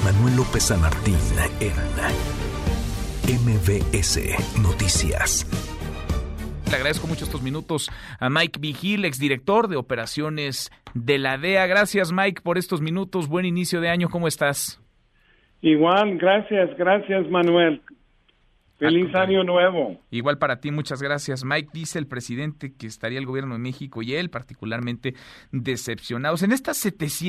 Manuel López San Martín en MBS Noticias. Le agradezco mucho estos minutos a Mike Vigil, exdirector de operaciones de la DEA. Gracias, Mike, por estos minutos. Buen inicio de año. ¿Cómo estás? Igual, gracias, Manuel. Feliz año nuevo. Igual para ti, muchas gracias. Mike, dice el presidente que estaría el gobierno de México y él particularmente decepcionados. En estas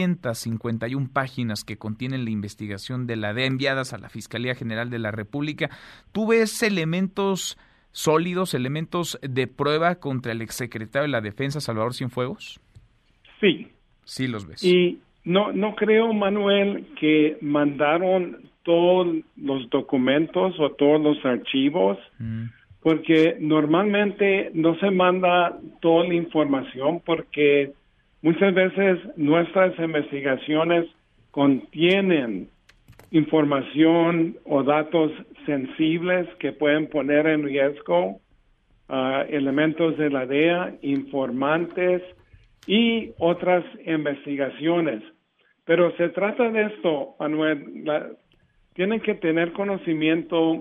751 páginas que contienen la investigación de la DEA enviadas a la Fiscalía General de la República, ¿tú ves elementos sólidos, elementos de prueba contra el exsecretario de la Defensa, Salvador Cienfuegos? Sí. Sí los ves. Y no creo, Manuel, que mandaron todos los documentos o todos los archivos, porque normalmente no se manda toda la información porque muchas veces nuestras investigaciones contienen información o datos sensibles que pueden poner en riesgo elementos de la DEA, informantes y otras investigaciones. Pero se trata de esto, Manuel, tienen que tener conocimiento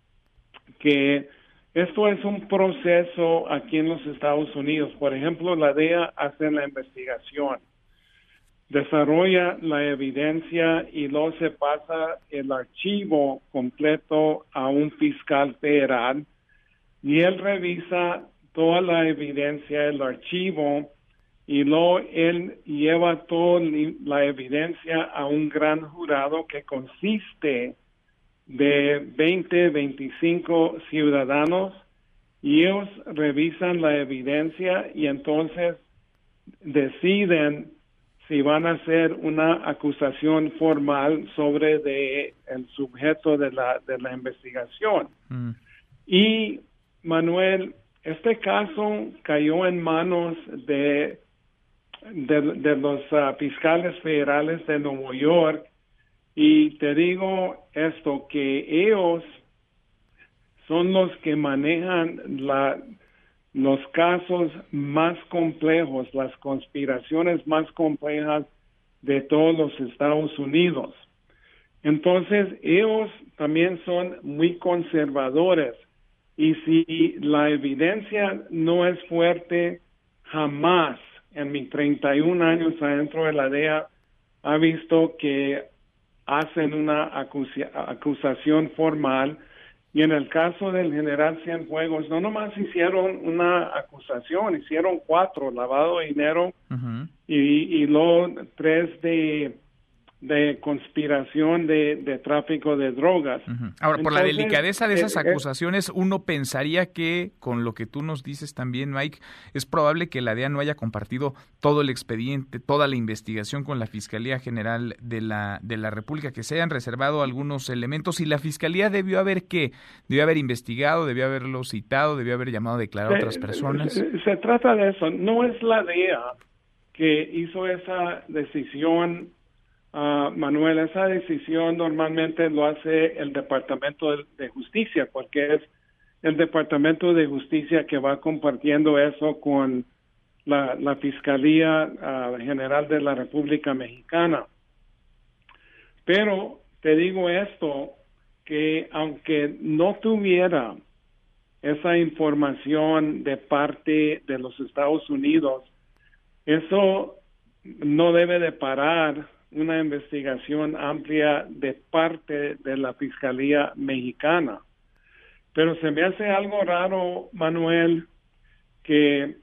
que esto es un proceso aquí en los Estados Unidos. Por ejemplo, la DEA hace la investigación, desarrolla la evidencia y luego se pasa el archivo completo a un fiscal federal y él revisa toda la evidencia, el archivo, y luego él lleva toda la evidencia a un gran jurado que consiste de 25 ciudadanos y ellos revisan la evidencia y entonces deciden si van a hacer una acusación formal sobre el sujeto de la investigación. Y, Manuel, este caso cayó en manos de los fiscales federales de Nueva York y te digo esto, que ellos son los que manejan los casos más complejos, las conspiraciones más complejas de todos los Estados Unidos. Entonces, ellos también son muy conservadores y si la evidencia no es fuerte, jamás en mis 31 años adentro de la DEA ha visto que hacen una acusación formal. Y en el caso del general Cienfuegos, no nomás hicieron una acusación, hicieron 4, lavado de dinero y luego 3 de conspiración de tráfico de drogas. Ahora, por la delicadeza de esas acusaciones, uno pensaría que, con lo que tú nos dices también, Mike, es probable que la DEA no haya compartido todo el expediente, toda la investigación con la Fiscalía General de la República, que se hayan reservado algunos elementos, y la Fiscalía debió haber investigado, debió haberlo citado, debió haber llamado a declarar a otras personas. Se trata de eso, no es la DEA que hizo esa decisión. Manuel, esa decisión normalmente lo hace el Departamento de Justicia, porque es el Departamento de Justicia que va compartiendo eso con la Fiscalía General de la República Mexicana. Pero te digo esto, que aunque no tuviera esa información de parte de los Estados Unidos, eso no debe de parar una investigación amplia de parte de la Fiscalía Mexicana. Pero se me hace algo raro, Manuel, que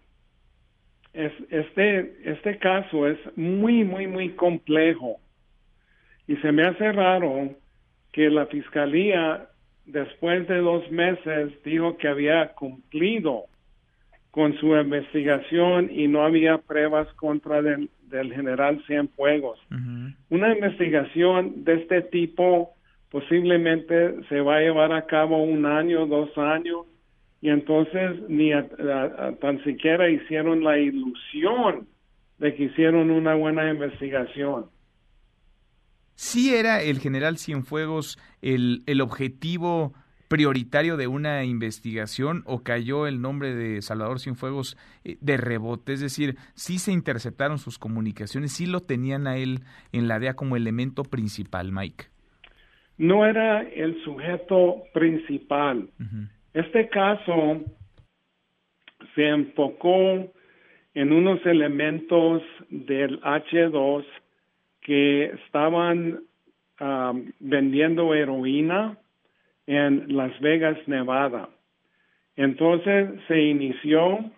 este caso es muy, muy, muy complejo. Y se me hace raro que la Fiscalía, después de 2 meses, dijo que había cumplido con su investigación y no había pruebas contra del general Cienfuegos. Una investigación de este tipo posiblemente se va a llevar a cabo 1 año, 2 años, y entonces ni tan siquiera hicieron la ilusión de que hicieron una buena investigación. ¿Sí era el general Cienfuegos el objetivo prioritario de una investigación, o cayó el nombre de Salvador Cienfuegos de rebote? Es decir, ¿sí se interceptaron sus comunicaciones? ¿Sí lo tenían a él en la DEA como elemento principal, Mike? no era el sujeto principal. Este caso se enfocó en unos elementos del H2 que estaban vendiendo heroína en Las Vegas, Nevada. Entonces se inició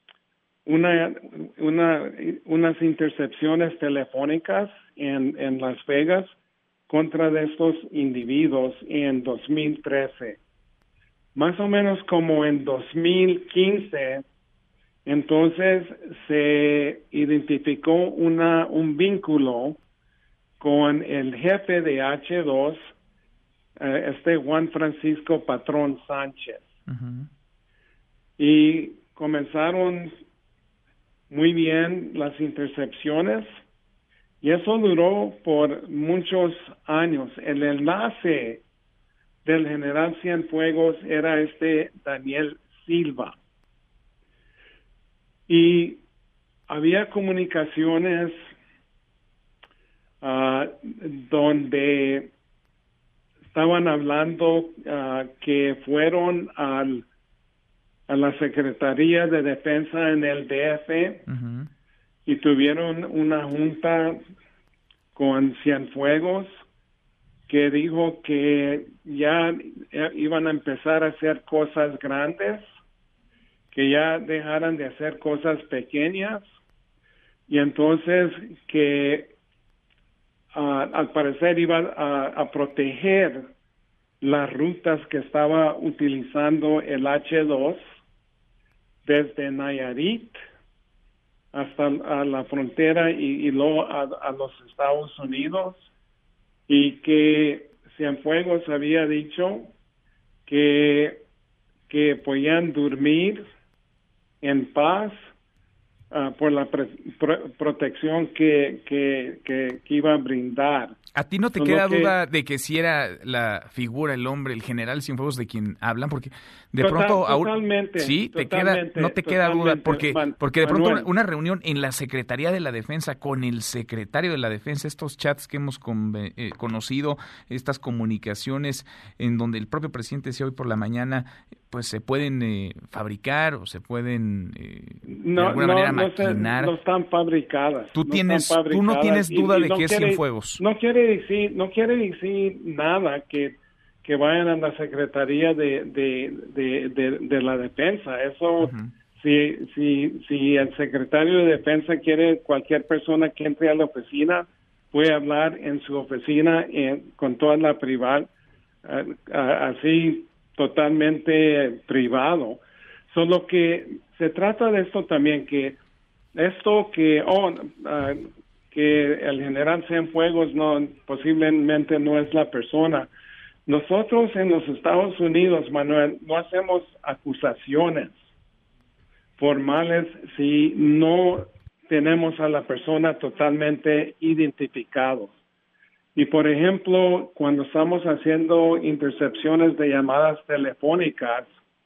unas intercepciones telefónicas en Las Vegas contra de estos individuos en 2013. Más o menos como en 2015, entonces se identificó un vínculo con el jefe de H2, Juan Francisco Patrón Sánchez. Y comenzaron muy bien las intercepciones y eso duró por muchos años. El enlace del general Cienfuegos era Daniel Silva. Y había comunicaciones donde estaban hablando que fueron a la Secretaría de Defensa en el DF y tuvieron una junta con Cienfuegos que dijo que ya iban a empezar a hacer cosas grandes, que ya dejaran de hacer cosas pequeñas, y entonces que al parecer iba a proteger las rutas que estaba utilizando el H2 desde Nayarit hasta a la frontera y luego a los Estados Unidos, y que Cienfuegos había dicho que podían dormir en paz por la protección que iba a brindar. ¿A ti no te queda duda de que si era la figura, el hombre, el general Cienfuegos de quien hablan? Porque de pronto... Totalmente. Sí, no te queda duda, porque de pronto una reunión en la Secretaría de la Defensa con el secretario de la Defensa, estos chats que hemos conocido, estas comunicaciones en donde el propio presidente decía hoy por la mañana, pues se pueden fabricar o se pueden de alguna manera maquinar. No están fabricadas. Tú no tienes duda de que es Cienfuegos. No quiere decir nada que vayan a la Secretaría de la Defensa. Eso, si el secretario de Defensa quiere, cualquier persona que entre a la oficina puede hablar en su oficina con toda la privada, así totalmente privado. Solo que se trata de esto también, que el general Cienfuegos posiblemente no es la persona. Nosotros en los Estados Unidos, Manuel, no hacemos acusaciones formales si no tenemos a la persona totalmente identificado. Y por ejemplo, cuando estamos haciendo intercepciones de llamadas telefónicas,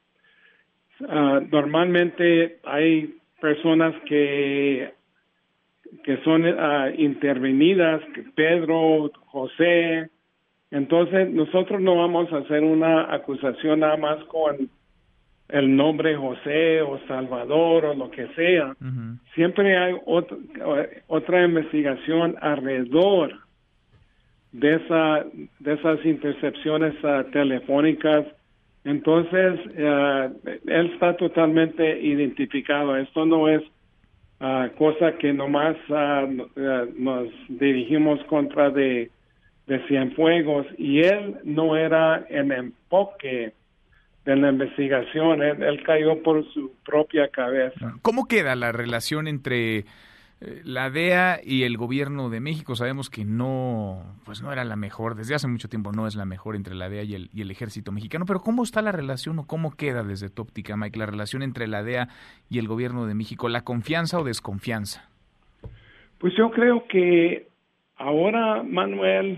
normalmente hay personas que son intervenidas, Pedro, José. Entonces nosotros no vamos a hacer una acusación nada más con el nombre José o Salvador o lo que sea. Siempre hay otra investigación alrededor de esas intercepciones telefónicas. Entonces él está totalmente identificado. Esto no es cosa que nomás nos dirigimos contra de Cienfuegos, y él no era el enfoque de la investigación. Él cayó por su propia cabeza. ¿Cómo queda la relación entre la DEA y el gobierno de México? Sabemos que no era la mejor, desde hace mucho tiempo no es la mejor entre la DEA y el ejército mexicano, pero ¿cómo está la relación o cómo queda desde tu óptica, Mike, la relación entre la DEA y el gobierno de México? ¿La confianza o desconfianza? Pues yo creo que ahora, Manuel,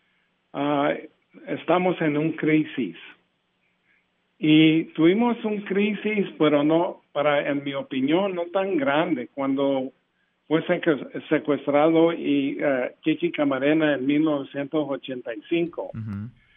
estamos en un crisis. Y tuvimos un crisis, pero en mi opinión, no tan grande, cuando fue secuestrado Kiki Camarena en 1985.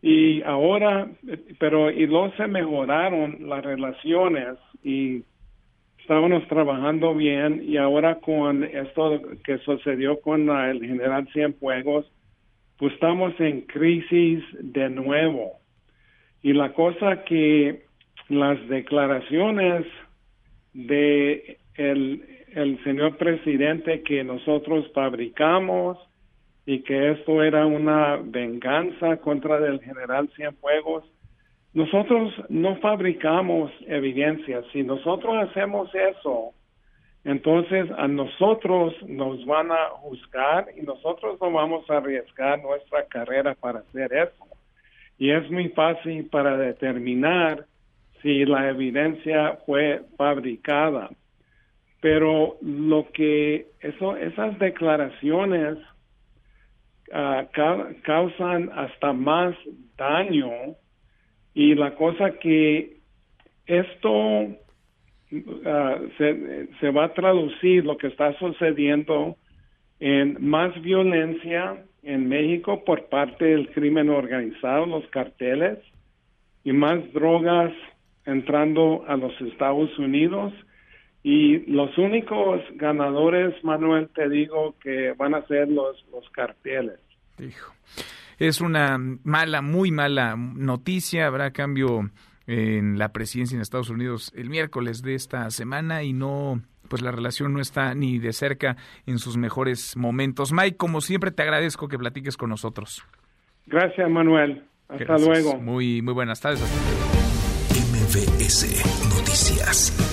Y ahora, y luego se mejoraron las relaciones y estábamos trabajando bien, y ahora con esto que sucedió con el general Cienfuegos, pues estamos en crisis de nuevo. Y la cosa que las declaraciones de el señor presidente que nosotros fabricamos y que esto era una venganza contra el general Cienfuegos, nosotros no fabricamos evidencia. Si nosotros hacemos eso, entonces a nosotros nos van a juzgar y nosotros no vamos a arriesgar nuestra carrera para hacer eso. Y es muy fácil para determinar si la evidencia fue fabricada. Pero esas declaraciones causan hasta más daño, y la cosa que esto se va a traducir, lo que está sucediendo, en más violencia en México por parte del crimen organizado, los carteles, y más drogas entrando a los Estados Unidos. Y los únicos ganadores, Manuel, te digo que van a ser los carteles. Hijo. Es una muy mala noticia. Habrá cambio en la presidencia en Estados Unidos el miércoles de esta semana y pues la relación no está ni de cerca en sus mejores momentos. Mike, como siempre, te agradezco que platiques con nosotros. Gracias, Manuel. Hasta luego. Muy buenas tardes. MBS Noticias.